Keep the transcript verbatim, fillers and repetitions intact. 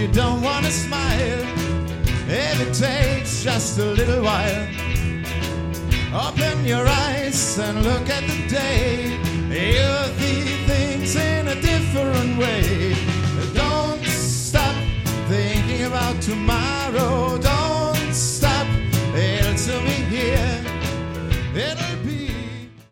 you don't want to smile, if it takes just a little while, open your eyes and look at the day. You'll see things in a different way. Don't stop thinking about tomorrow. Don't